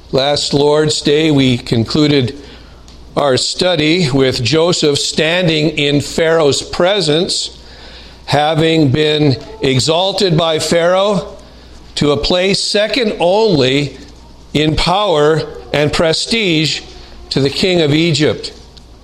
Last Lord's Day, we concluded our study with Joseph standing in Pharaoh's presence, having been exalted by Pharaoh to a place second only in power and prestige to the king of Egypt.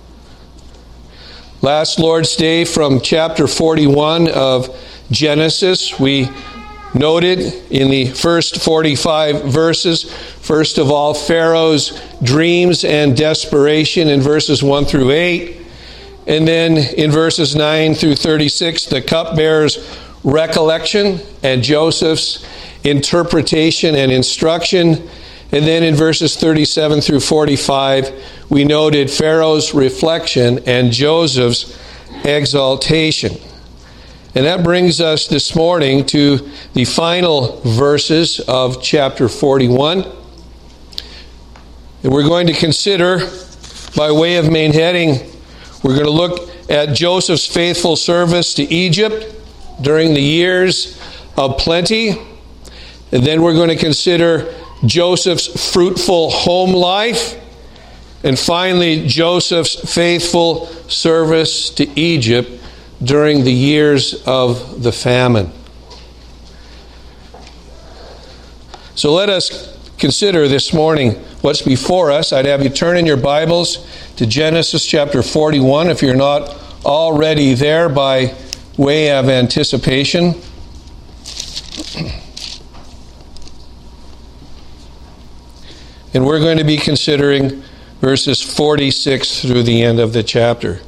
Last Lord's Day, from chapter 41 of Genesis, we noted in the first 45 verses, first of all, Pharaoh's dreams and desperation in verses 1 through 8. And then in verses 9 through 36, the cupbearer's recollection and Joseph's interpretation and instruction. And then in verses 37 through 45, we noted Pharaoh's reflection and Joseph's exaltation. And that brings us this morning to the final verses of chapter 41. And we're going to consider, by way of main heading, we're going to look at Joseph's faithful service to Egypt during the years of plenty. And then we're going to consider Joseph's fruitful home life. And finally, Joseph's faithful service to Egypt during the years of the famine. So let us consider this morning what's before us. I'd have you turn in your Bibles to Genesis chapter 41 if you're not already there by way of anticipation. And we're going to be considering verses 46 through the end of the chapter.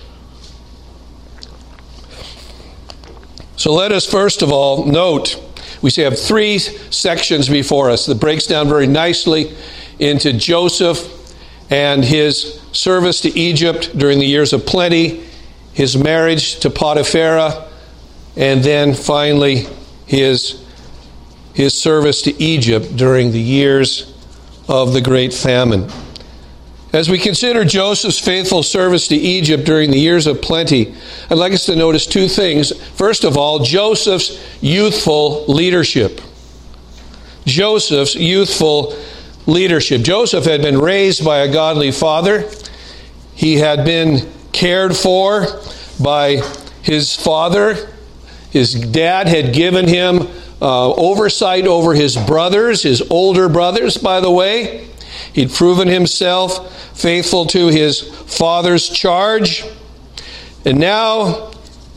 So let us first of all note, we have three sections before us that breaks down very nicely into Joseph and his service to Egypt during the years of plenty, his marriage to Potiphera, and then finally his service to Egypt during the years of the great famine. As we consider Joseph's faithful service to Egypt during the years of plenty, I'd like us to notice two things. First of all, Joseph's youthful leadership. Joseph's youthful leadership. Joseph had been raised by a godly father. He had been cared for by his father. His dad had given him oversight over his brothers, his older brothers, by the way. He'd proven himself faithful to his father's charge. And now,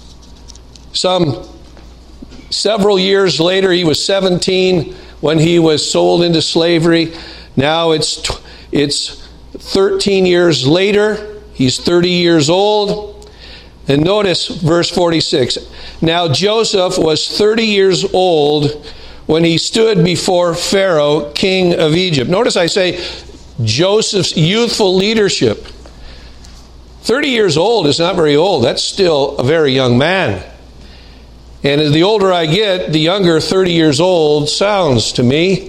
several years later, he was 17 when he was sold into slavery. Now it's 13 years later. He's 30 years old. And notice verse 46. Now Joseph was 30 years old when he stood before Pharaoh, king of Egypt. Notice I say Joseph's youthful leadership. 30 years old is not very old. That's still a very young man. And as the older I get, the younger 30 years old sounds to me.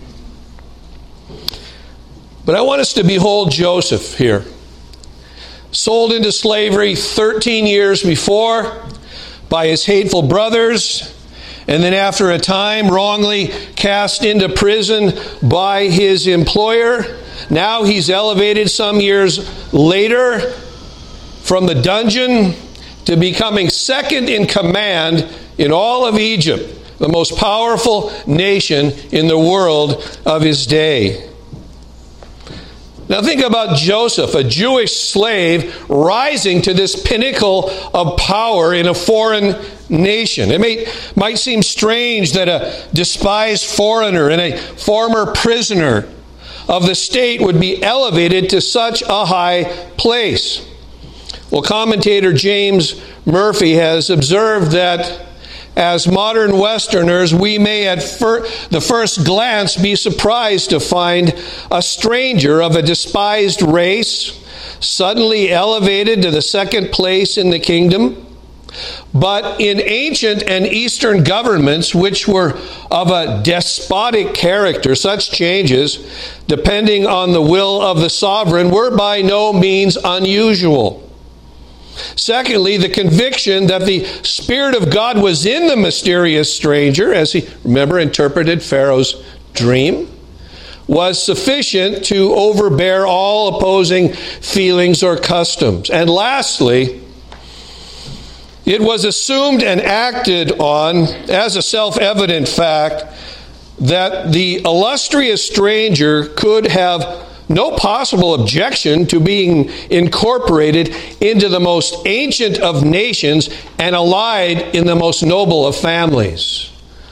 But I want us to behold Joseph here. Sold into slavery 13 years before by his hateful brothers, and then after a time wrongly cast into prison by his employer. Now he's elevated some years later from the dungeon to becoming second in command in all of Egypt, the most powerful nation in the world of his day. Now think about Joseph, a Jewish slave, rising to this pinnacle of power in a foreign nation. It might seem strange that a despised foreigner and a former prisoner of the state would be elevated to such a high place. Well, commentator James Murphy has observed that as modern Westerners, we may at the first glance be surprised to find a stranger of a despised race suddenly elevated to the second place in the kingdom. But in ancient and Eastern governments, which were of a despotic character, such changes, depending on the will of the sovereign, were by no means unusual. Secondly, the conviction that the Spirit of God was in the mysterious stranger, as he, remember, interpreted Pharaoh's dream, was sufficient to overbear all opposing feelings or customs. And lastly, it was assumed and acted on as a self-evident fact that the illustrious stranger could have no possible objection to being incorporated into the most ancient of nations and allied in the most noble of families.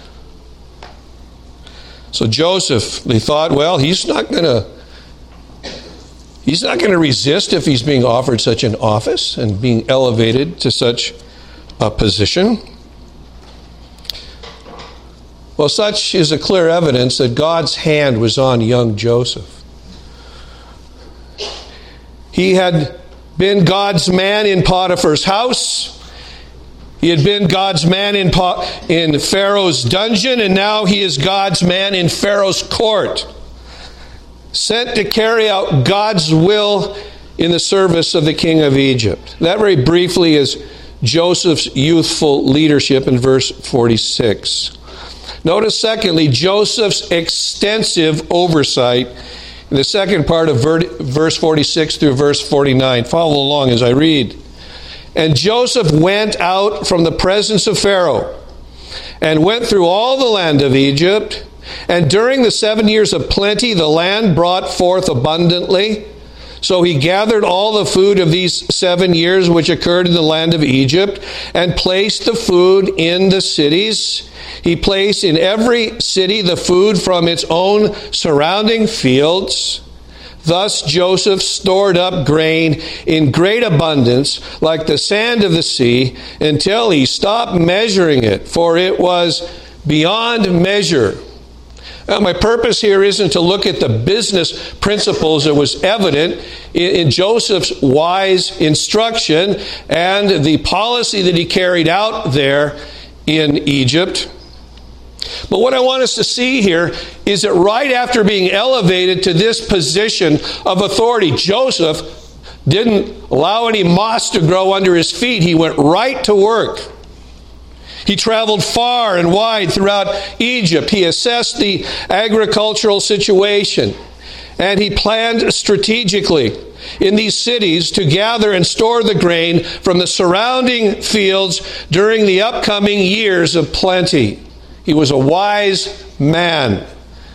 So Joseph, they thought, well, he's not going to resist if he's being offered such an office and being elevated to such a position. Well, such is a clear evidence that God's hand was on young Joseph. He had been God's man in Potiphar's house. He had been God's man in Pharaoh's dungeon, and now he is God's man in Pharaoh's court, sent to carry out God's will in the service of the king of Egypt. That very briefly is Joseph's youthful leadership in verse 46. Notice, secondly, Joseph's extensive oversight in the second part of verse 46 through verse 49. Follow along as I read. And Joseph went out from the presence of Pharaoh and went through all the land of Egypt. And during the 7 years of plenty, the land brought forth abundantly. So he gathered all the food of these 7 years which occurred in the land of Egypt and placed the food in the cities. He placed in every city the food from its own surrounding fields. Thus Joseph stored up grain in great abundance, like the sand of the sea, until he stopped measuring it, for it was beyond measure. Now, my purpose here isn't to look at the business principles that was evident in Joseph's wise instruction and the policy that he carried out there in Egypt. But what I want us to see here is that right after being elevated to this position of authority, Joseph didn't allow any moss to grow under his feet. He went right to work. He traveled far and wide throughout Egypt. He assessed the agricultural situation, and he planned strategically in these cities to gather and store the grain from the surrounding fields during the upcoming years of plenty. He was a wise man.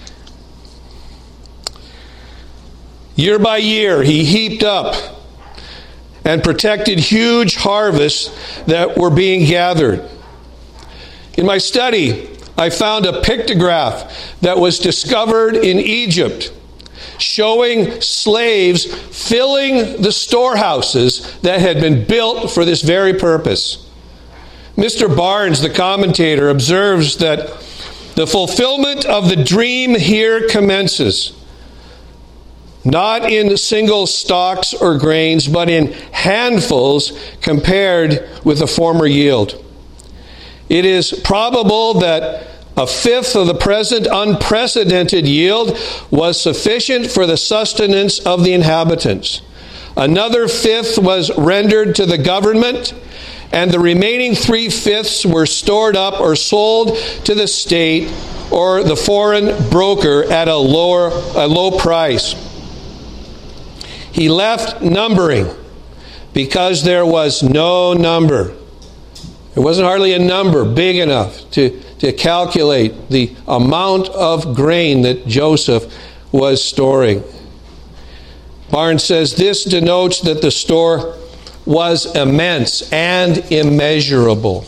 Year by year, he heaped up and protected huge harvests that were being gathered. In my study, I found a pictograph that was discovered in Egypt showing slaves filling the storehouses that had been built for this very purpose. Mr. Barnes, the commentator, observes that the fulfillment of the dream here commences not in single stalks or grains, but in handfuls compared with the former yield. It is probable that a fifth of the present unprecedented yield was sufficient for the sustenance of the inhabitants. Another fifth was rendered to the government, and the remaining 3/5 were stored up or sold to the state or the foreign broker at a low price. He left numbering because there was no number. There wasn't hardly a number big enough to calculate the amount of grain that Joseph was storing. Barnes says this denotes that the store was immense and immeasurable.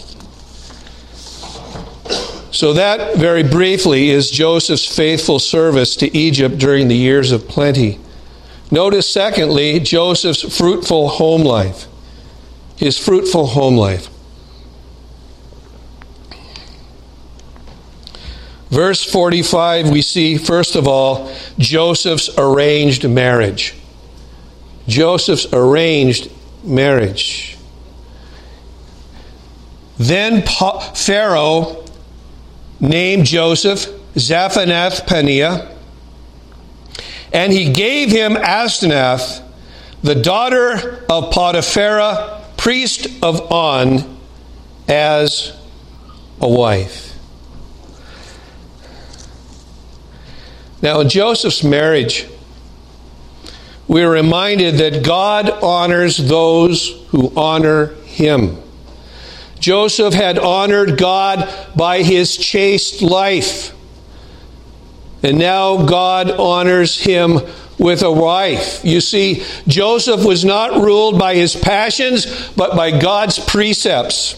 So that, very briefly, is Joseph's faithful service to Egypt during the years of plenty. Notice, secondly, Joseph's fruitful home life. His fruitful home life. Verse 45, we see, first of all, Joseph's arranged marriage. Joseph's arranged marriage. Then Pharaoh named Joseph Zaphenath-Paneah, and he gave him Asenath, the daughter of Potiphera, priest of On, as a wife. Now, in Joseph's marriage, we are reminded that God honors those who honor him. Joseph had honored God by his chaste life. And now God honors him with a wife. You see, Joseph was not ruled by his passions, but by God's precepts.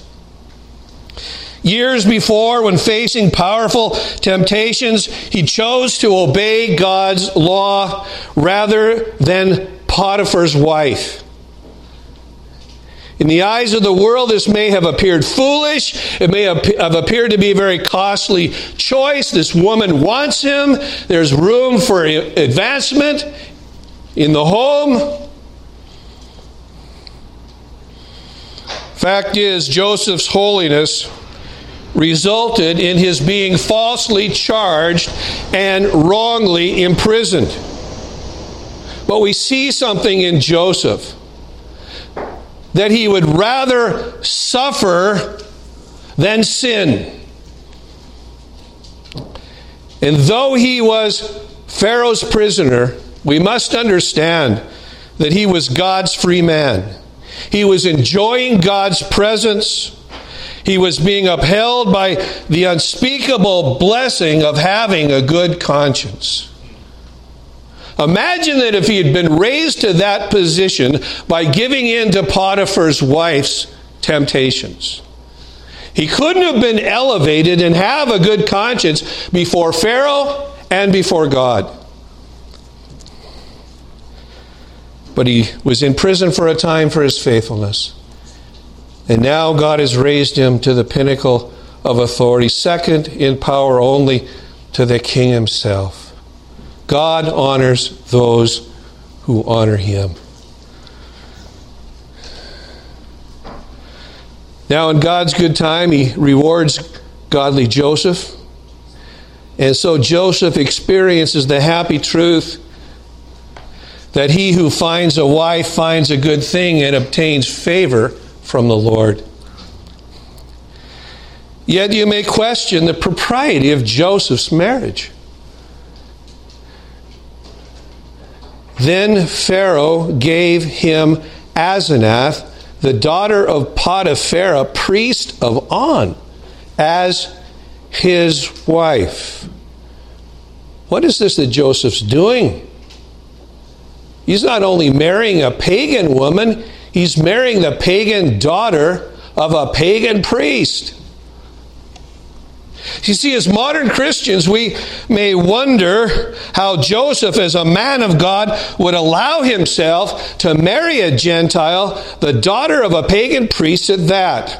Years before, when facing powerful temptations, he chose to obey God's law rather than Potiphar's wife. In the eyes of the world, this may have appeared foolish. It may have appeared to be a very costly choice. This woman wants him. There's room for advancement in the home. Fact is, Joseph's holiness resulted in his being falsely charged and wrongly imprisoned. But we see something in Joseph, that he would rather suffer than sin. And though he was Pharaoh's prisoner, we must understand that he was God's free man. He was enjoying God's presence. He was being upheld by the unspeakable blessing of having a good conscience. Imagine that if he had been raised to that position by giving in to Potiphar's wife's temptations. He couldn't have been elevated and have a good conscience before Pharaoh and before God. But he was in prison for a time for his faithfulness. And now God has raised him to the pinnacle of authority, second in power only to the king himself. God honors those who honor him. Now, in God's good time, he rewards godly Joseph. And so Joseph experiences the happy truth that he who finds a wife finds a good thing and obtains favor from the Lord. Yet you may question the propriety of Joseph's marriage. Then Pharaoh gave him Asenath, the daughter of Potiphar, priest of On, as his wife. What is this that Joseph's doing? He's not only marrying a pagan woman, he's marrying the pagan daughter of a pagan priest. You see, as modern Christians, we may wonder how Joseph, as a man of God, would allow himself to marry a Gentile, the daughter of a pagan priest at that.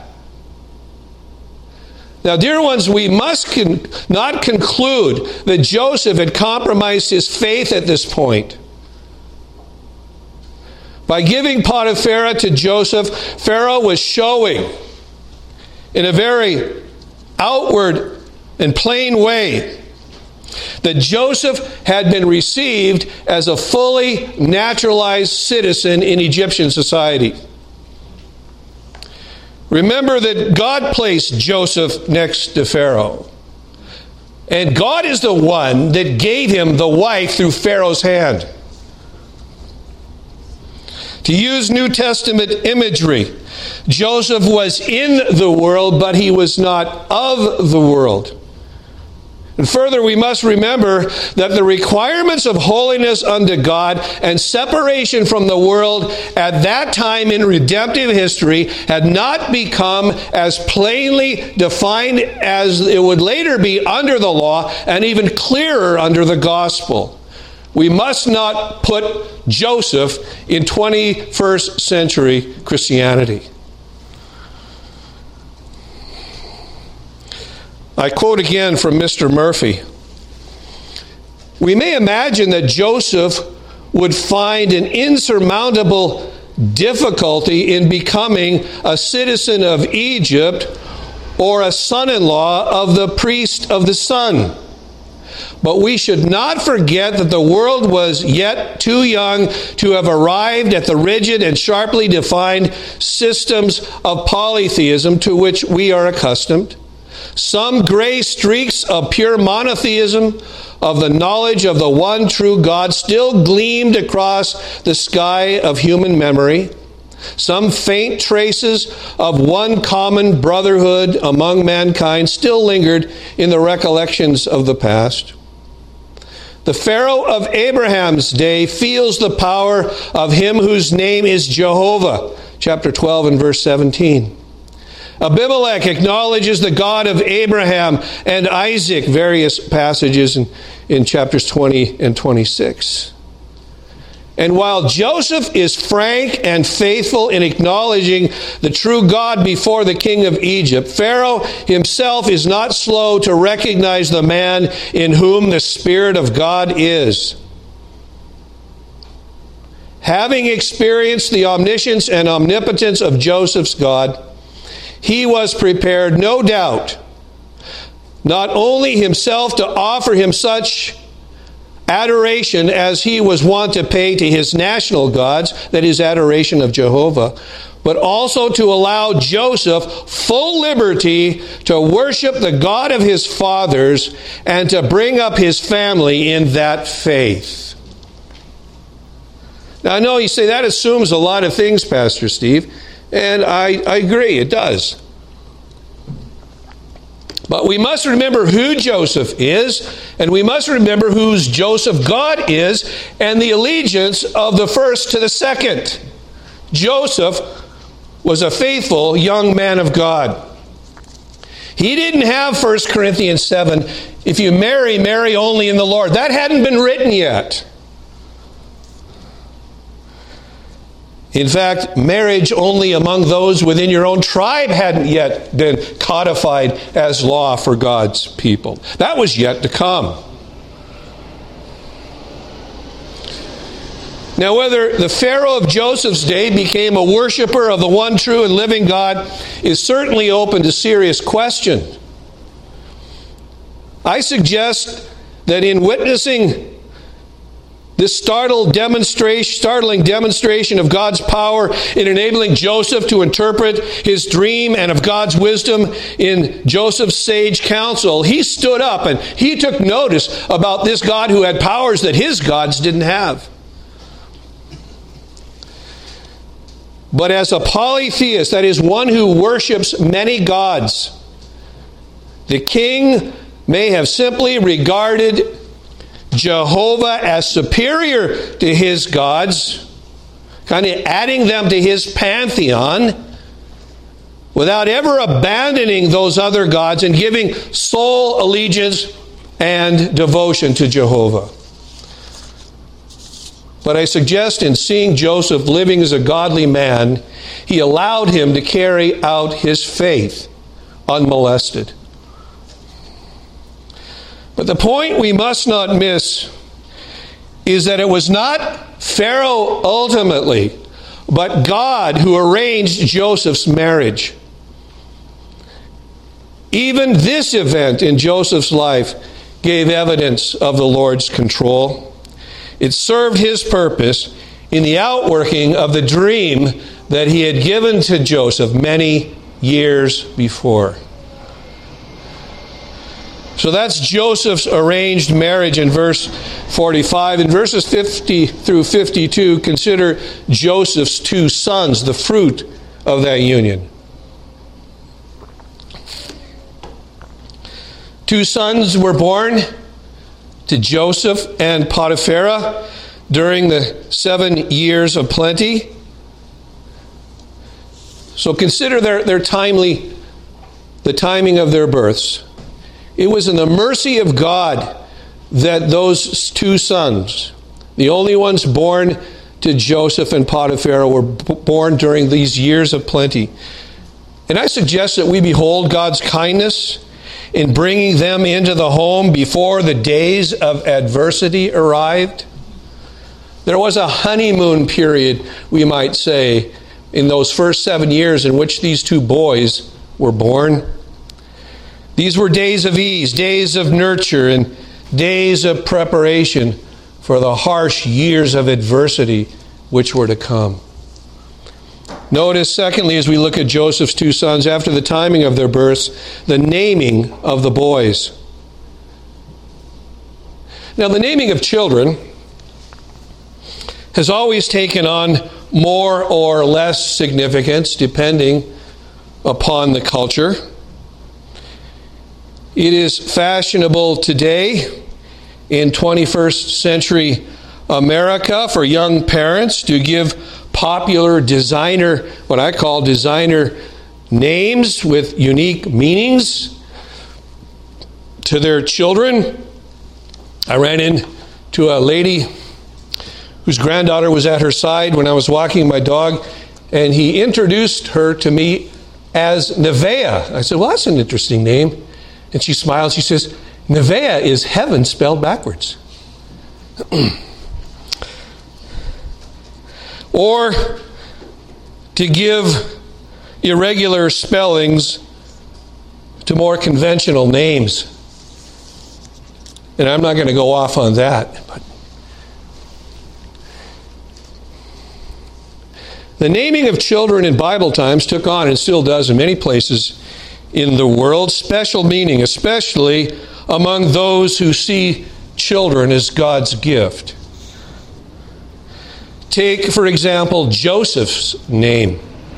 Now, dear ones, we must not conclude that Joseph had compromised his faith at this point. By giving Potiphar to Joseph, Pharaoh was showing in a very outward and plain way that Joseph had been received as a fully naturalized citizen in Egyptian society. Remember that God placed Joseph next to Pharaoh. And God is the one that gave him the wife through Pharaoh's hand. To use New Testament imagery, Joseph was in the world, but he was not of the world. And further, we must remember that the requirements of holiness unto God and separation from the world at that time in redemptive history had not become as plainly defined as it would later be under the law, and even clearer under the gospel. We must not put Joseph in 21st century Christianity. I quote again from Mr. Murphy. We may imagine that Joseph would find an insurmountable difficulty in becoming a citizen of Egypt or a son-in-law of the priest of the sun. But we should not forget that the world was yet too young to have arrived at the rigid and sharply defined systems of polytheism to which we are accustomed. Some gray streaks of pure monotheism, of the knowledge of the one true God, still gleamed across the sky of human memory. Some faint traces of one common brotherhood among mankind still lingered in the recollections of the past. The Pharaoh of Abraham's day feels the power of him whose name is Jehovah, chapter 12 and verse 17. Abimelech acknowledges the God of Abraham and Isaac, various passages in chapters 20 and 26. And while Joseph is frank and faithful in acknowledging the true God before the king of Egypt, Pharaoh himself is not slow to recognize the man in whom the Spirit of God is. Having experienced the omniscience and omnipotence of Joseph's God, he was prepared, no doubt, not only himself to offer him such adoration as he was wont to pay to his national gods, that is, adoration of Jehovah, but also to allow Joseph full liberty to worship the God of his fathers and to bring up his family in that faith. Now, I know you say that assumes a lot of things, Pastor Steve, and I agree, it does. But we must remember who Joseph is, and we must remember whose Joseph God is, and the allegiance of the first to the second. Joseph was a faithful young man of God. He didn't have 1 Corinthians 7, if you marry, marry only in the Lord. That hadn't been written yet. In fact, marriage only among those within your own tribe hadn't yet been codified as law for God's people. That was yet to come. Now, whether the Pharaoh of Joseph's day became a worshiper of the one true and living God is certainly open to serious question. I suggest that in witnessing this startling demonstration of God's power in enabling Joseph to interpret his dream and of God's wisdom in Joseph's sage counsel, he stood up and he took notice about this God who had powers that his gods didn't have. But as a polytheist, that is, one who worships many gods, the king may have simply regarded Jehovah as superior to his gods, kind of adding them to his pantheon, without ever abandoning those other gods and giving sole allegiance and devotion to Jehovah. But I suggest in seeing Joseph living as a godly man, he allowed him to carry out his faith unmolested. But the point we must not miss is that it was not Pharaoh ultimately, but God who arranged Joseph's marriage. Even this event in Joseph's life gave evidence of the Lord's control. It served his purpose in the outworking of the dream that he had given to Joseph many years before. So that's Joseph's arranged marriage in verse 45. In verses 50 through 52, consider Joseph's two sons, the fruit of that union. Two sons were born to Joseph and Potipharah during the 7 years of plenty. So consider the timing of their births. It was in the mercy of God that those two sons, the only ones born to Joseph and Potipharah, were born during these years of plenty. And I suggest that we behold God's kindness in bringing them into the home before the days of adversity arrived. There was a honeymoon period, we might say, in those first 7 years in which these two boys were born. These were days of ease, days of nurture, and days of preparation for the harsh years of adversity which were to come. Notice, secondly, as we look at Joseph's two sons, after the timing of their births, the naming of the boys. Now, the naming of children has always taken on more or less significance depending upon the culture. It is fashionable today in 21st century America for young parents to give popular designer, what I call designer names with unique meanings to their children. I ran into a lady whose granddaughter was at her side when I was walking my dog, and he introduced her to me as Nevaeh. I said, well, that's an interesting name. And she smiled. She says, Nevaeh is heaven spelled backwards. Or to give irregular spellings to more conventional names. And I'm not going to go off on that. But the naming of children in Bible times took on, and still does in many places in the world, special meaning, especially among those who see children as God's gift. Take, for example, Joseph's name.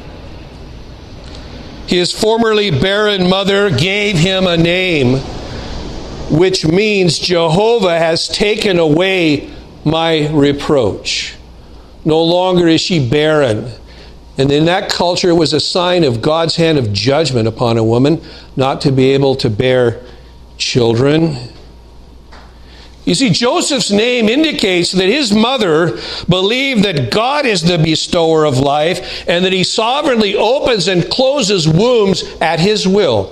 His formerly barren mother gave him a name which means Jehovah has taken away my reproach. No longer is she barren. And in that culture, it was a sign of God's hand of judgment upon a woman not to be able to bear children. You see, Joseph's name indicates that his mother believed that God is the bestower of life and that he sovereignly opens and closes wombs at his will.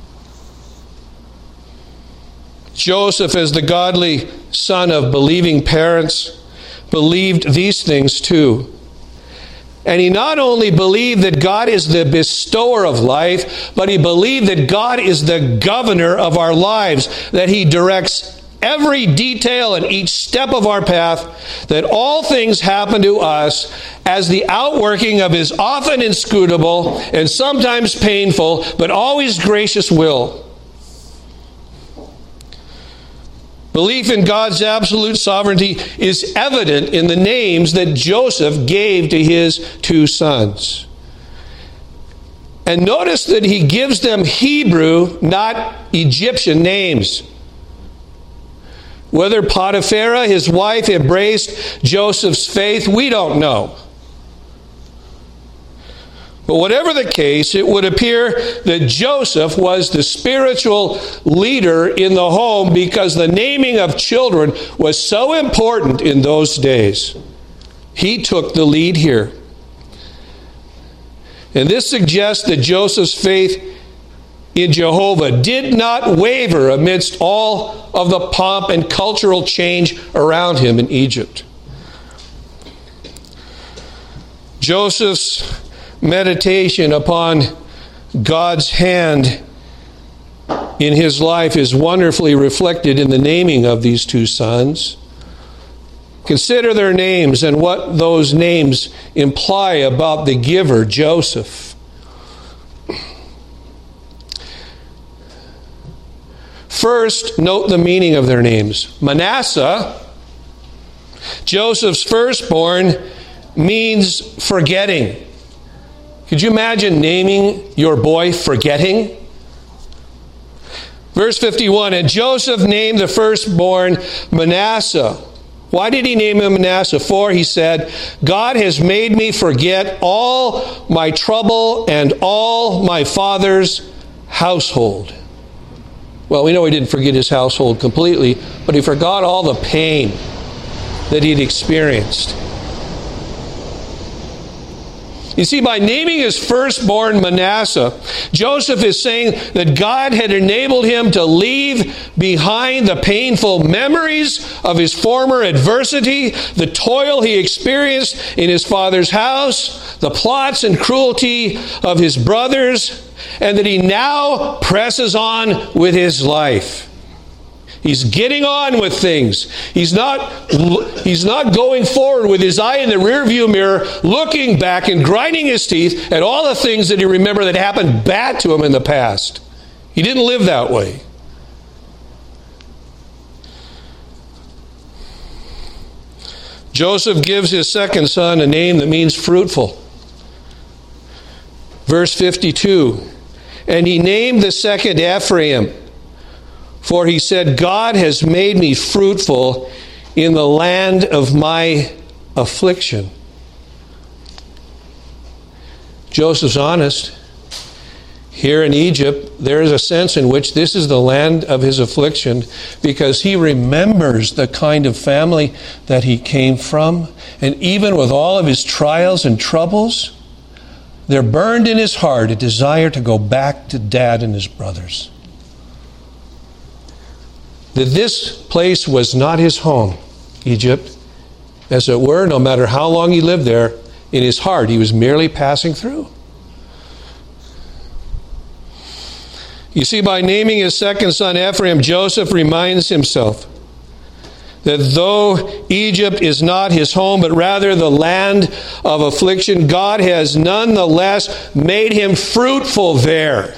Joseph, as the godly son of believing parents, believed these things too. And he not only believed that God is the bestower of life, but he believed that God is the governor of our lives, that he directs every detail and each step of our path, that all things happen to us as the outworking of his often inscrutable and sometimes painful, but always gracious will. Belief in God's absolute sovereignty is evident in the names that Joseph gave to his two sons. And notice that he gives them Hebrew, not Egyptian names. Whether Potipharah, his wife, embraced Joseph's faith, we don't know. But whatever the case, it would appear that Joseph was the spiritual leader in the home because the naming of children was so important in those days. He took the lead here. And this suggests that Joseph's faith in Jehovah did not waver amidst all of the pomp and cultural change around him in Egypt. Joseph's meditation upon God's hand in his life is wonderfully reflected in the naming of these two sons. Consider their names and what those names imply about the giver, Joseph. First, note the meaning of their names. Manasseh, Joseph's firstborn, means forgetting. Could you imagine naming your boy Forgetting? Verse 51, and Joseph named the firstborn Manasseh. Why did he name him Manasseh? For, he said, God has made me forget all my trouble and all my father's household. Well, we know he didn't forget his household completely, but he forgot all the pain that he'd experienced. You see, by naming his firstborn Manasseh, Joseph is saying that God had enabled him to leave behind the painful memories of his former adversity, the toil he experienced in his father's house, the plots and cruelty of his brothers, and that he now presses on with his life. He's getting on with things. He's not going forward with his eye in the rearview mirror, looking back and grinding his teeth at all the things that he remembered that happened bad to him in the past. He didn't live that way. Joseph gives his second son a name that means fruitful. Verse 52, and he named the second Ephraim, for he said, God has made me fruitful in the land of my affliction. Joseph's honest. Here in Egypt, there is a sense in which this is the land of his affliction because he remembers the kind of family that he came from. And even with all of his trials and troubles, there burned in his heart a desire to go back to Dad and his brothers. That this place was not his home, Egypt, as it were, no matter how long he lived there, in his heart he was merely passing through. You see, by naming his second son Ephraim, Joseph reminds himself that though Egypt is not his home, but rather the land of affliction, God has nonetheless made him fruitful there.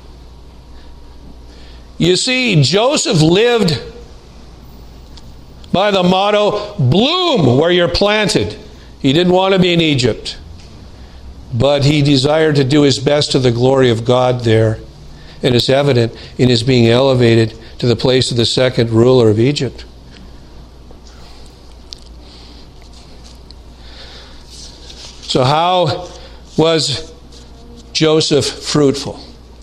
You see, Joseph lived by the motto, bloom where you're planted. He didn't want to be in Egypt, but he desired to do his best to the glory of God there. And it's evident in his being elevated to the place of the second ruler of Egypt. So how was Joseph fruitful?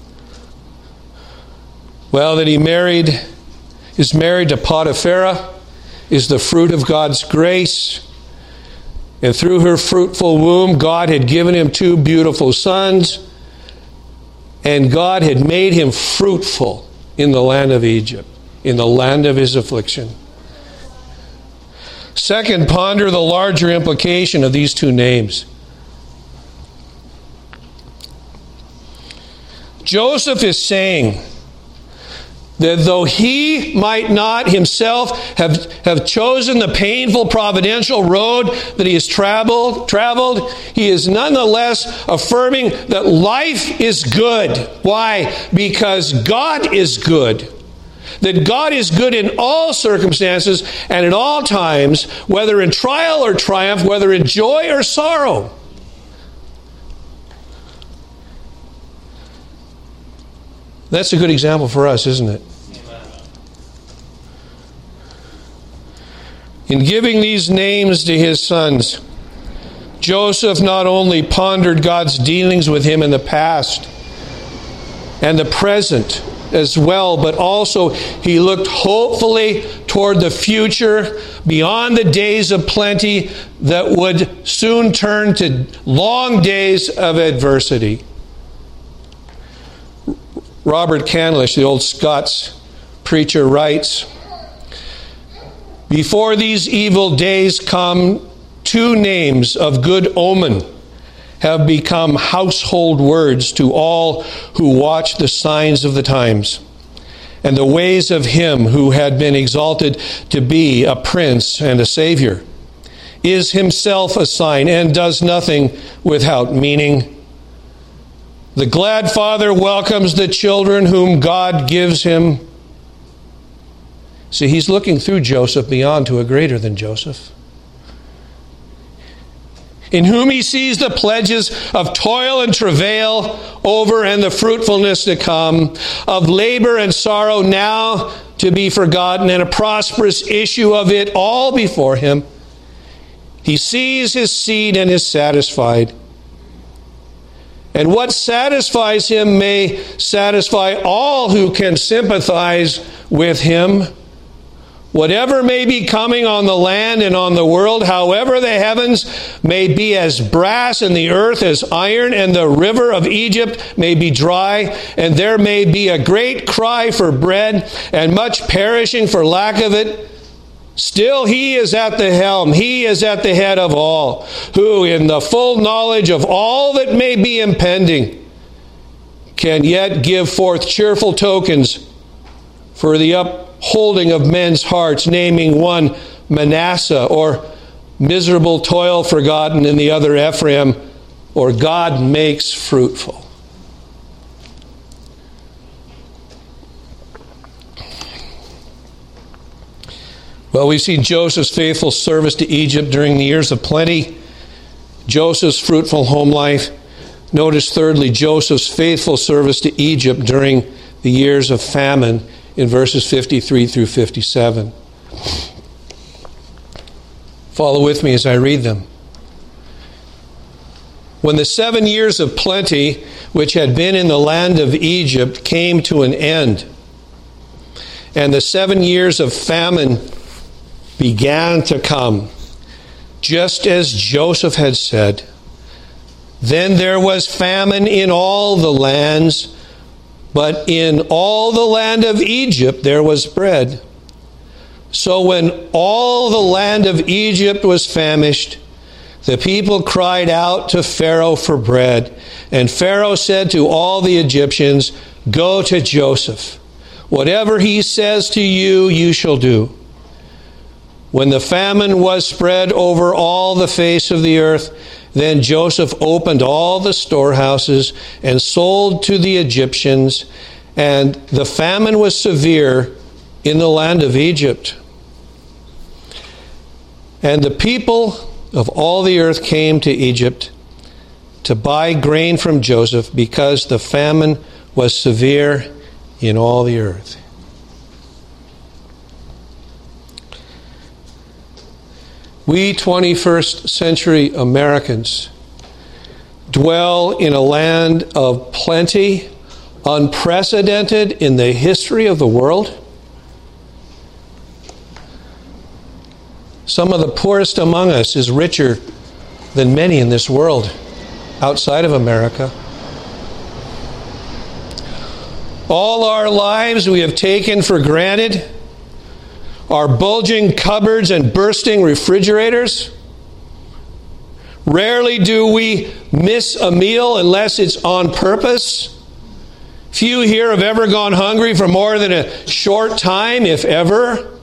Well, that he is married to Potiphera is the fruit of God's grace. And through her fruitful womb, God had given him 2 beautiful sons. And God had made him fruitful in the land of Egypt, in the land of his affliction. Second, ponder the larger implication of these 2 names. Joseph is saying that though he might not himself have chosen the painful providential road that he has traveled, he is nonetheless affirming that life is good. Why? Because God is good. That God is good in all circumstances and at all times, whether in trial or triumph, whether in joy or sorrow. That's a good example for us, isn't it? In giving these names to his sons, Joseph not only pondered God's dealings with him in the past and the present as well, but also he looked hopefully toward the future beyond the days of plenty that would soon turn to long days of adversity. Robert Candlish, the old Scots preacher, writes, before these evil days come, 2 names of good omen have become household words to all who watch the signs of the times and the ways of him who had been exalted to be a prince and a savior, is himself a sign and does nothing without meaning. The glad father welcomes the children whom God gives him. See, he's looking through Joseph beyond to a greater than Joseph, in whom he sees the pledges of toil and travail over and the fruitfulness to come, of labor and sorrow now to be forgotten, and a prosperous issue of it all before him. He sees his seed and is satisfied. And what satisfies him may satisfy all who can sympathize with him. Whatever may be coming on the land and on the world, however the heavens may be as brass and the earth as iron, and the river of Egypt may be dry, and there may be a great cry for bread and much perishing for lack of it, still he is at the helm, he is at the head of all, who in the full knowledge of all that may be impending can yet give forth cheerful tokens for the upholding of men's hearts, naming one Manasseh, or miserable toil forgotten, and the other Ephraim, or God makes fruitful. Well, we see Joseph's faithful service to Egypt during the years of plenty, Joseph's fruitful home life. Notice thirdly, Joseph's faithful service to Egypt during the years of famine in verses 53 through 57. Follow with me as I read them. When the 7 years of plenty which had been in the land of Egypt came to an end, and the 7 years of famine began to come, just as Joseph had said, then there was famine in all the lands, but in all the land of Egypt there was bread. So when all the land of Egypt was famished, the people cried out to Pharaoh for bread. And Pharaoh said to all the Egyptians, go to Joseph. Whatever he says to you, you shall do. When the famine was spread over all the face of the earth, then Joseph opened all the storehouses and sold to the Egyptians, and the famine was severe in the land of Egypt. And the people of all the earth came to Egypt to buy grain from Joseph, because the famine was severe in all the earth. We 21st century Americans dwell in a land of plenty, unprecedented in the history of the world. Some of the poorest among us is richer than many in this world outside of America. All our lives we have taken for granted our bulging cupboards and bursting refrigerators. Rarely do we miss a meal unless it's on purpose. Few here have ever gone hungry for more than a short time, if ever.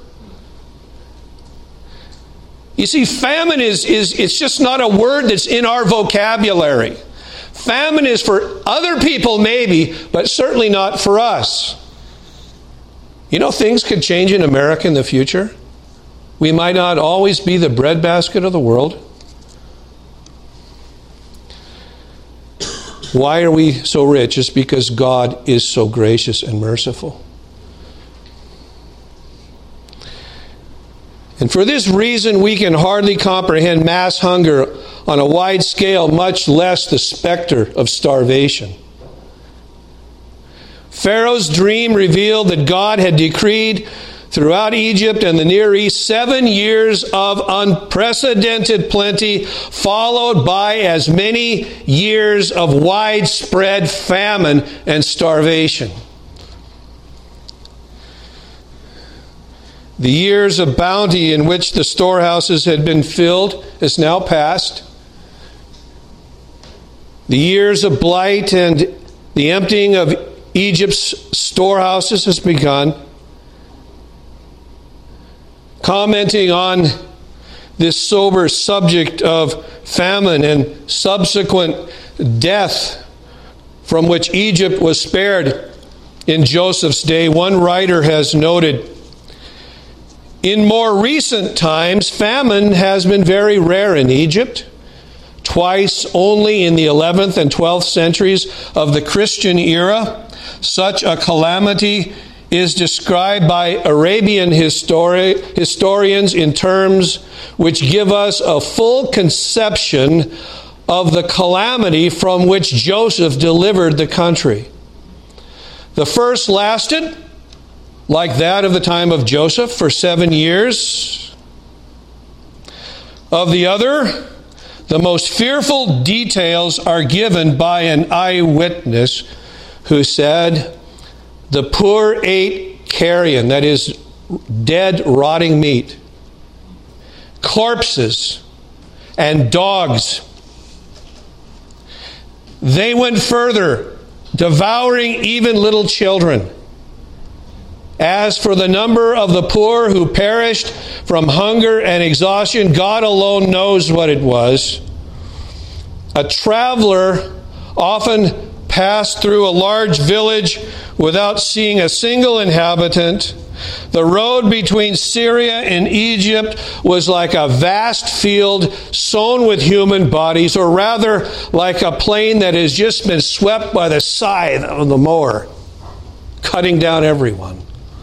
You see, famine it's just not a word that's in our vocabulary. Famine is for other people maybe, but certainly not for us. You know, things could change in America in the future. We might not always be the breadbasket of the world. Why are we so rich? It's because God is so gracious and merciful. And for this reason, we can hardly comprehend mass hunger on a wide scale, much less the specter of starvation. Pharaoh's dream revealed that God had decreed throughout Egypt and the Near East 7 years of unprecedented plenty, followed by as many years of widespread famine and starvation. The years of bounty in which the storehouses had been filled is now past. The years of blight and the emptying of Egypt's storehouses has begun. Commenting on this sober subject of famine and subsequent death from which Egypt was spared in Joseph's day, one writer has noted, in more recent times, famine has been very rare in Egypt. Twice only in the 11th and 12th centuries of the Christian era, such a calamity is described by Arabian historians in terms which give us a full conception of the calamity from which Joseph delivered the country. The first lasted, like that of the time of Joseph, for 7 years. Of the other, the most fearful details are given by an eyewitness who said, the poor ate carrion, that is, dead, rotting meat, corpses, and dogs. They went further, devouring even little children. As for the number of the poor who perished from hunger and exhaustion, God alone knows what it was. A traveler often passed through a large village without seeing a single inhabitant. The road between Syria and Egypt was like a vast field sown with human bodies, or rather like a plain that has just been swept by the scythe of the mower, cutting down everyone.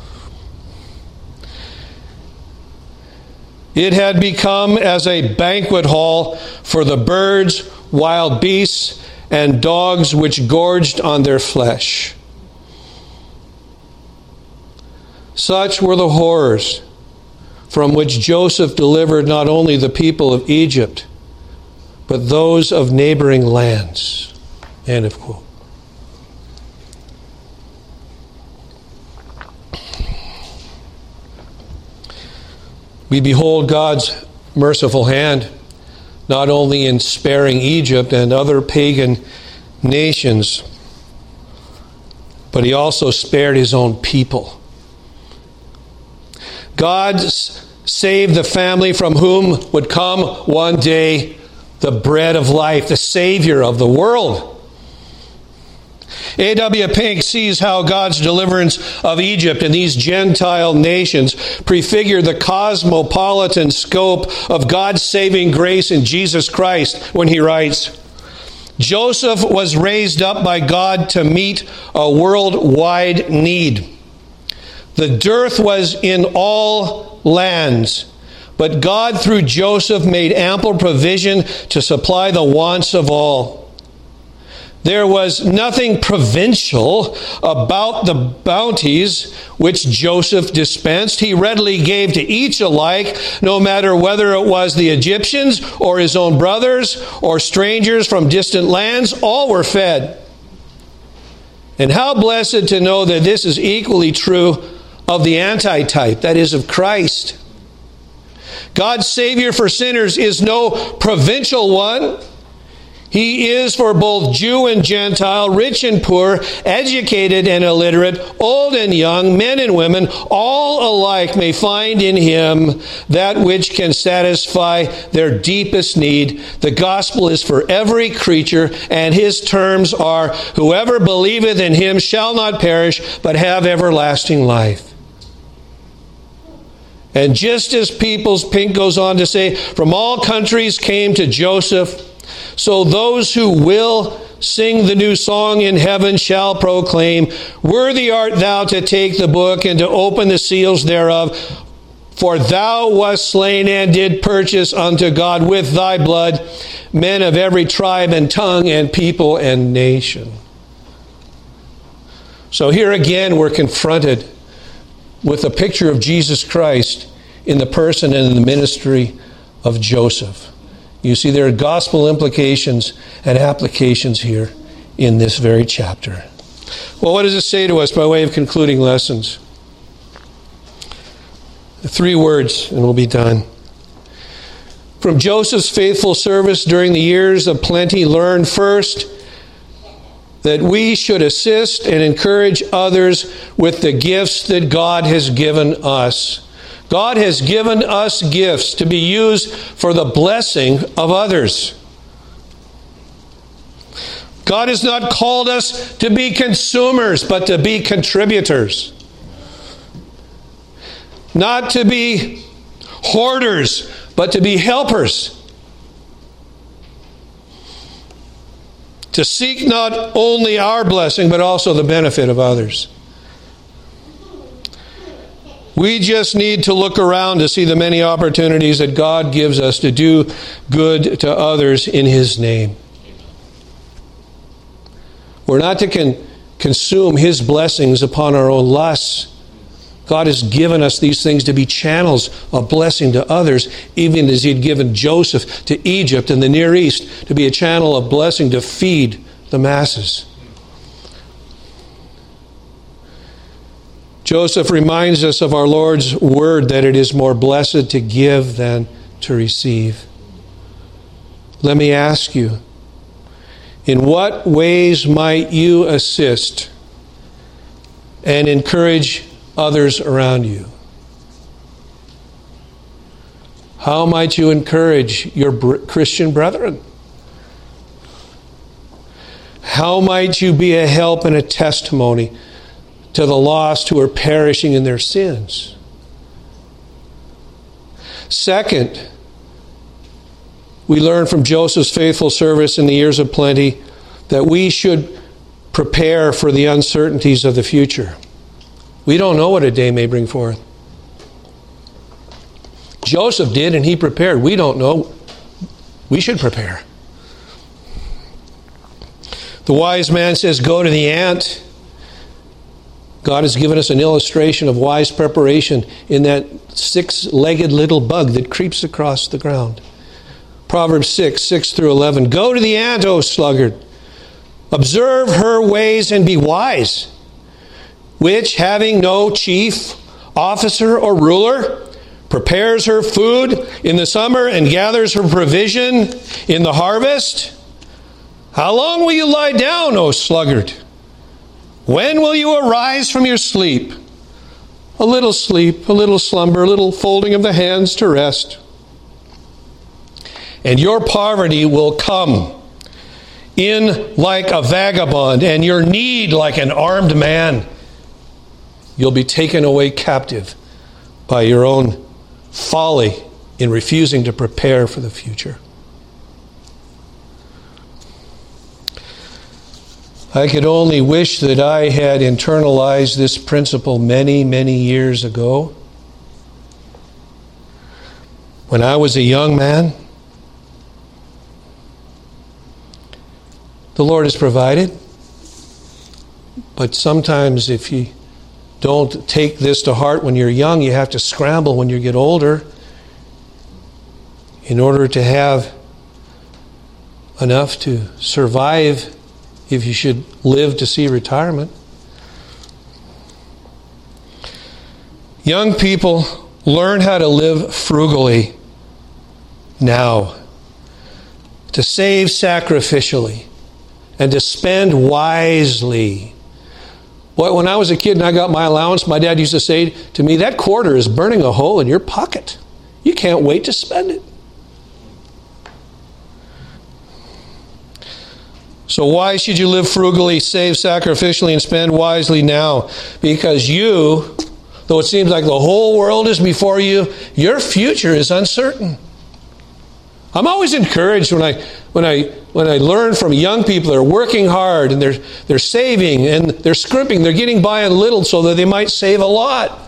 It had become as a banquet hall for the birds, wild beasts, and dogs which gorged on their flesh. Such were the horrors from which Joseph delivered not only the people of Egypt, but those of neighboring lands. End of quote. We behold God's merciful hand, not only in sparing Egypt and other pagan nations, but he also spared his own people. God saved the family from whom would come one day the bread of life, the Savior of the world. A.W. Pink sees how God's deliverance of Egypt and these Gentile nations prefigure the cosmopolitan scope of God's saving grace in Jesus Christ when he writes, Joseph was raised up by God to meet a worldwide need. The dearth was in all lands, but God through Joseph made ample provision to supply the wants of all. There was nothing provincial about the bounties which Joseph dispensed. He readily gave to each alike, no matter whether it was the Egyptians or his own brothers or strangers from distant lands, all were fed. And how blessed to know that this is equally true of the antitype, that is, of Christ. God's Savior for sinners is no provincial one. He is for both Jew and Gentile, rich and poor, educated and illiterate, old and young, men and women, all alike may find in him that which can satisfy their deepest need. The gospel is for every creature, and his terms are, whoever believeth in him shall not perish, but have everlasting life. And just as peoples, Pink goes on to say, from all countries came to Joseph, so those who will sing the new song in heaven shall proclaim, worthy art thou to take the book and to open the seals thereof. For thou wast slain and did purchase unto God with thy blood men of every tribe and tongue and people and nation. So here again we're confronted with a picture of Jesus Christ in the person and in the ministry of Joseph. You see, there are gospel implications and applications here in this very chapter. Well, what does it say to us by way of concluding lessons? 3 words, and we'll be done. From Joseph's faithful service during the years of plenty, learn first that we should assist and encourage others with the gifts that God has given us. God has given us gifts to be used for the blessing of others. God has not called us to be consumers, but to be contributors. Not to be hoarders, but to be helpers. To seek not only our blessing, but also the benefit of others. We just need to look around to see the many opportunities that God gives us to do good to others in his name. We're not to consume his blessings upon our own lusts. God has given us these things to be channels of blessing to others, even as he had given Joseph to Egypt and the Near East to be a channel of blessing to feed the masses. Joseph reminds us of our Lord's word that it is more blessed to give than to receive. Let me ask you, in what ways might you assist and encourage others around you? How might you encourage your Christian brethren? How might you be a help and a testimony to the lost who are perishing in their sins? Second, we learn from Joseph's faithful service in the years of plenty that we should prepare for the uncertainties of the future. We don't know what a day may bring forth. Joseph did, and he prepared. We don't know. We should prepare. The wise man says, go to the ant. God has given us an illustration of wise preparation in that six-legged little bug that creeps across the ground. Proverbs 6 through 11. Go to the ant, O sluggard. Observe her ways and be wise, which, having no chief, officer, or ruler, prepares her food in the summer and gathers her provision in the harvest. How long will you lie down, O sluggard? When will you arise from your sleep? A little sleep, a little slumber, a little folding of the hands to rest. And your poverty will come in like a vagabond, and your need like an armed man. You'll be taken away captive by your own folly in refusing to prepare for the future. I could only wish that I had internalized this principle many, many years ago. When I was a young man, the Lord has provided. But sometimes if you don't take this to heart when you're young, you have to scramble when you get older in order to have enough to survive if you should live to see retirement. Young people, learn how to live frugally now, to save sacrificially, and to spend wisely. Boy, when I was a kid and I got my allowance, my dad used to say to me, that quarter is burning a hole in your pocket. You can't wait to spend it. So why should you live frugally, save sacrificially, and spend wisely now? Because you, though it seems like the whole world is before you, your future is uncertain. I'm always encouraged when I learn from young people that are working hard and they're saving and they're scrimping, they're getting by a little so that they might save a lot.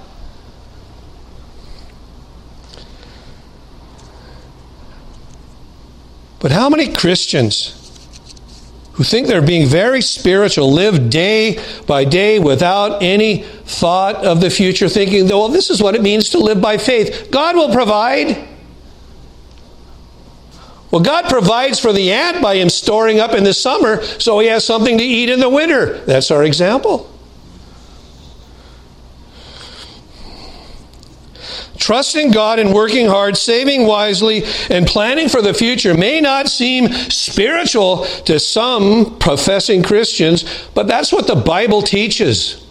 But how many Christians who think they're being very spiritual live day by day without any thought of the future, thinking, well, this is what it means to live by faith. God will provide. Well, God provides for the ant by him storing up in the summer so he has something to eat in the winter. That's our example. Trusting God and working hard, saving wisely, and planning for the future may not seem spiritual to some professing Christians, but that's what the Bible teaches.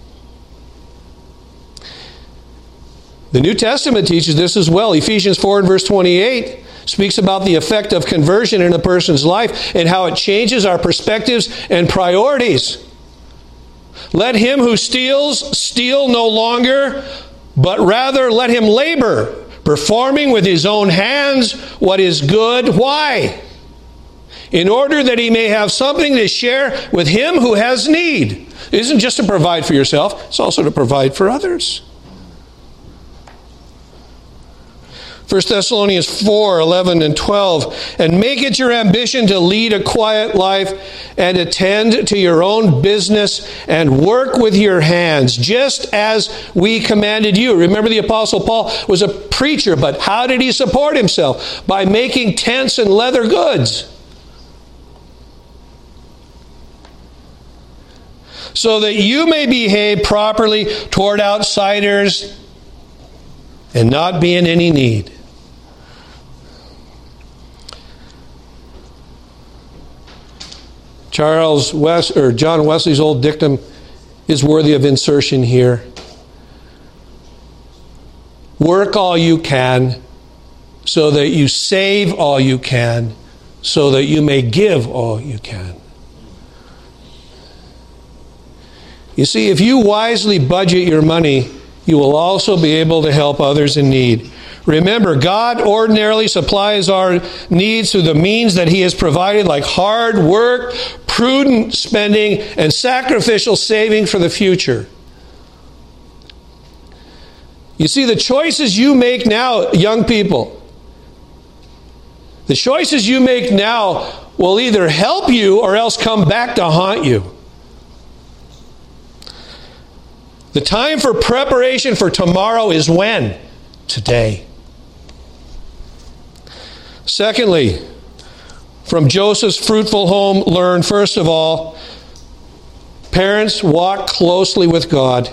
The New Testament teaches this as well. Ephesians 4 and verse 28 speaks about the effect of conversion in a person's life and how it changes our perspectives and priorities. Let him who steals steal no longer, but rather let him labor, performing with his own hands what is good. Why? In order that he may have something to share with him who has need. It isn't just to provide for yourself, it's also to provide for others. 1 Thessalonians 4, 11 and 12. And make it your ambition to lead a quiet life and attend to your own business and work with your hands, just as we commanded you. Remember, the Apostle Paul was a preacher, but how did he support himself? By making tents and leather goods. So that you may behave properly toward outsiders and not be in any need. John Wesley's old dictum is worthy of insertion here. work all you can, so that you save all you can, so that you may give all you can. You see, if you wisely budget your money, you will also be able to help others in need. Remember, God ordinarily supplies our needs through the means that He has provided, like hard work, prudent spending, and sacrificial saving for the future. You see, the choices you make now, young people, the choices you make now will either help you or else come back to haunt you. The time for preparation for tomorrow is when? Today. Secondly, from Joseph's fruitful home, learn, first of all, parents, walk closely with God.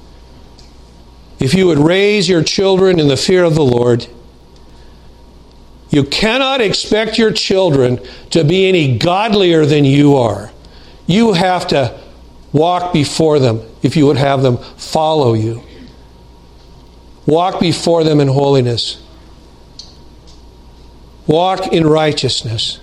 If you would raise your children in the fear of the Lord, you cannot expect your children to be any godlier than you are. You have to walk before them if you would have them follow you. Walk before them in holiness. Walk in righteousness.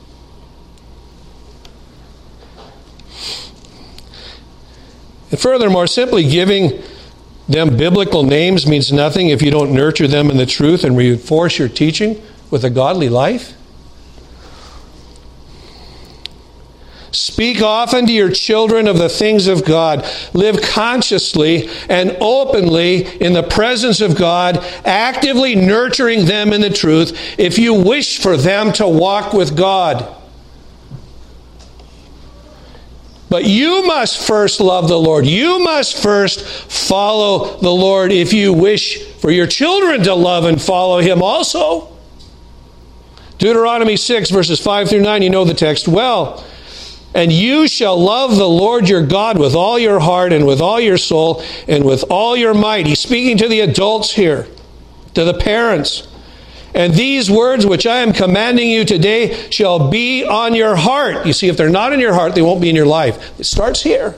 And furthermore, simply giving them biblical names means nothing if you don't nurture them in the truth and reinforce your teaching with a godly life. Speak often to your children of the things of God. Live consciously and openly in the presence of God, actively nurturing them in the truth if you wish for them to walk with God. But you must first love the Lord. You must first follow the Lord if you wish for your children to love and follow Him also. Deuteronomy 6, verses 5 through 9, you know the text well. And you shall love the Lord your God with all your heart and with all your soul and with all your might. He's speaking to the adults here, to the parents. And these words which I am commanding you today shall be on your heart. You see, if they're not in your heart, they won't be in your life. It starts here.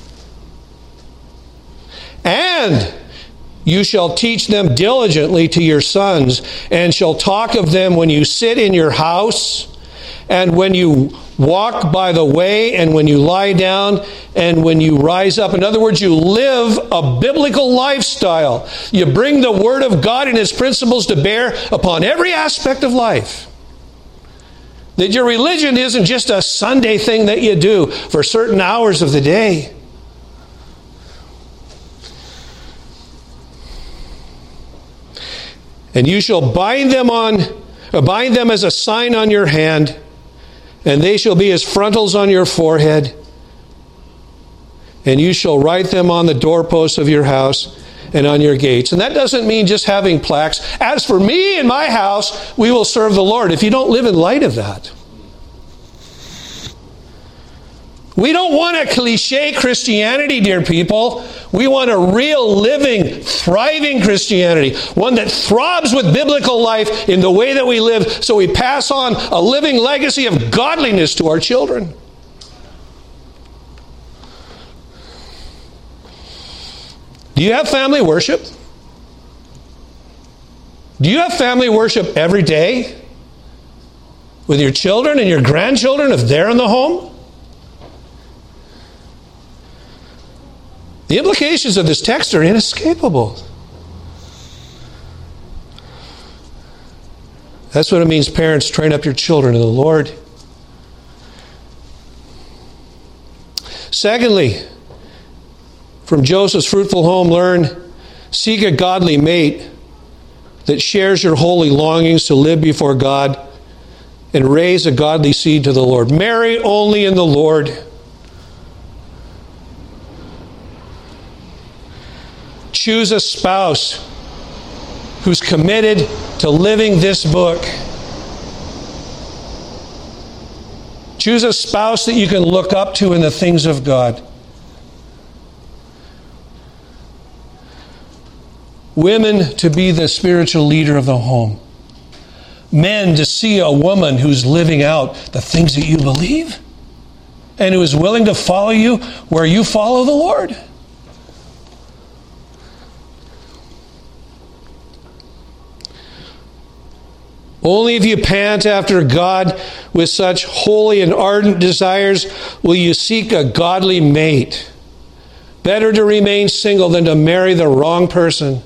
And you shall teach them diligently to your sons, and shall talk of them when you sit in your house, and when you walk by the way, and when you lie down, and when you rise up. In other words, you live a biblical lifestyle. You bring the Word of God and His principles to bear upon every aspect of life. That your religion isn't just a Sunday thing that you do for certain hours of the day. And you shall bind them as a sign on your hand, and they shall be as frontals on your forehead. And you shall write them on the doorposts of your house and on your gates. And that doesn't mean just having plaques. As for me and my house, we will serve the Lord. If you don't live in light of that. We don't want a cliche Christianity, dear people. We want a real, living, thriving Christianity. One that throbs with biblical life in the way that we live, so we pass on a living legacy of godliness to our children. Do you have family worship? Do you have family worship every day? With your children and your grandchildren, if they're in the home? The implications of this text are inescapable. That's what it means, parents, train up your children in the Lord. Secondly, from Joseph's fruitful home, learn, seek a godly mate that shares your holy longings to live before God and raise a godly seed to the Lord. Marry only in the Lord. Choose a spouse who's committed to living this book. Choose a spouse that you can look up to in the things of God. Women to be the spiritual leader of the home. Men to see a woman who's living out the things that you believe and who is willing to follow you where you follow the Lord. Only if you pant after God with such holy and ardent desires will you seek a godly mate. Better to remain single than to marry the wrong person.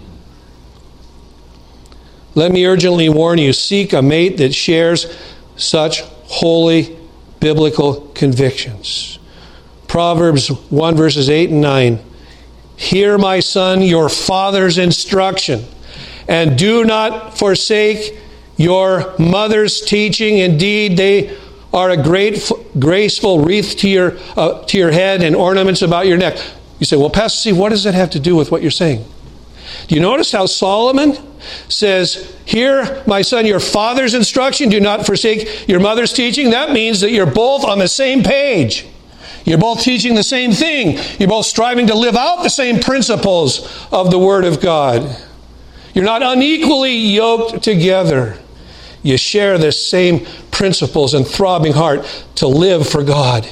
Let me urgently warn you, seek a mate that shares such holy biblical convictions. Proverbs 1 verses 8 and 9. Hear, my son, your father's instruction, and do not forsake your mother's teaching. Indeed, they are a great, graceful wreath to your head and ornaments about your neck. You say, well, Pastor Steve, what does that have to do with what you're saying? Do you notice how Solomon says, hear, my son, your father's instruction, do not forsake your mother's teaching? That means that you're both on the same page. You're both teaching the same thing. You're both striving to live out the same principles of the Word of God. You're not unequally yoked together. You share the same principles and throbbing heart to live for God.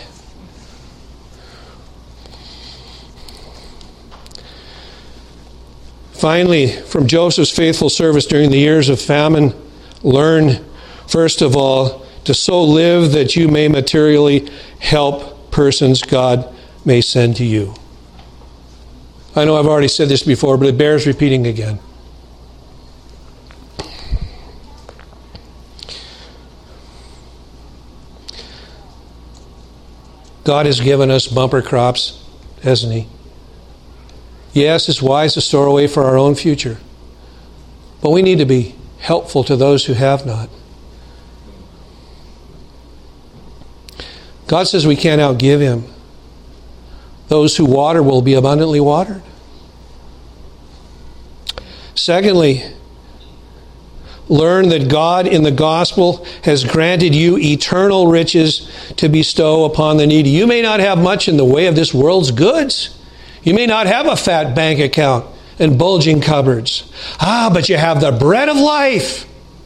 Finally, from Joseph's faithful service during the years of famine, learn, first of all, to so live that you may materially help persons God may send to you. I know I've already said this before, but it bears repeating again. God has given us bumper crops, hasn't He? Yes, it's wise to store away for our own future. But we need to be helpful to those who have not. God says we can't outgive Him. Those who water will be abundantly watered. Secondly, learn that God in the gospel has granted you eternal riches to bestow upon the needy. You may not have much in the way of this world's goods. You may not have a fat bank account and bulging cupboards. But you have the bread of life.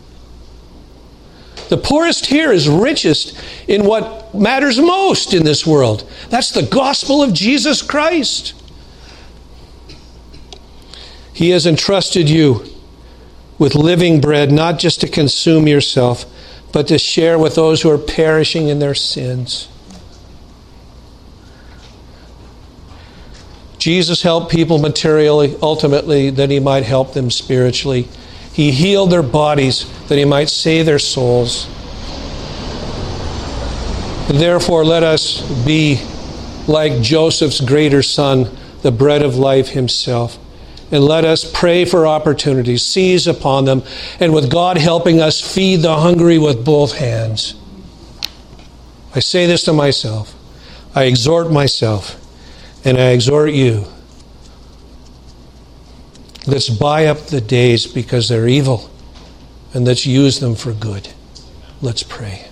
The poorest here is richest in what matters most in this world. That's the gospel of Jesus Christ. He has entrusted you with living bread, not just to consume yourself, but to share with those who are perishing in their sins. Jesus helped people materially, ultimately, that He might help them spiritually. He healed their bodies, that He might save their souls. And therefore, let us be like Joseph's greater son, the bread of life Himself. And let us pray for opportunities, seize upon them, and with God helping us, feed the hungry with both hands. I say this to myself. I exhort myself, and I exhort you. Let's buy up the days because they're evil, and let's use them for good. Let's pray.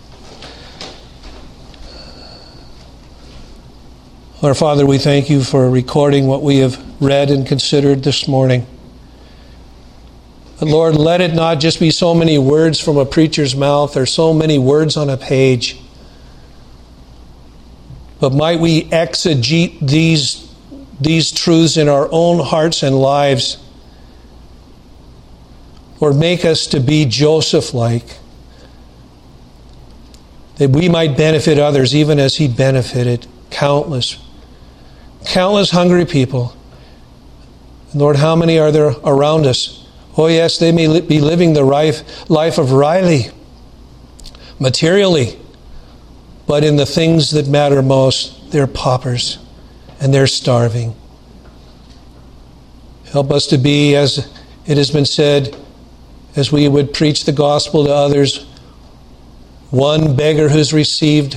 Our Father, we thank You for recording what we have read and considered this morning. And Lord, let it not just be so many words from a preacher's mouth or so many words on a page, but might we exegete these truths in our own hearts and lives. Lord, make us to be Joseph-like, that we might benefit others even as he benefited countless hungry people. And Lord, how many are there around us? Oh yes, they may be living the life of Riley materially, but in the things that matter most, they're paupers and they're starving. Help us to be, as it has been said, as we would preach the gospel to others, one beggar who's received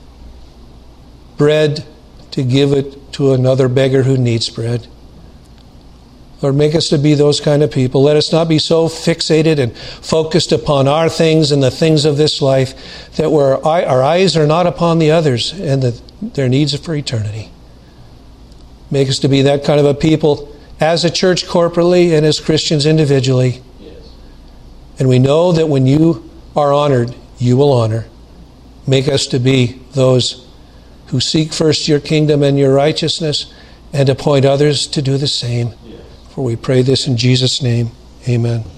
bread to give it to another beggar who needs bread. Lord, make us to be those kind of people. Let us not be so fixated and focused upon our things and the things of this life that our eyes are not upon the others and their needs for eternity. Make us to be that kind of a people as a church corporately and as Christians individually. Yes. And we know that when You are honored, You will honor. Make us to be those who seek first Your kingdom and Your righteousness and appoint others to do the same. Yes. For we pray this in Jesus' name. Amen.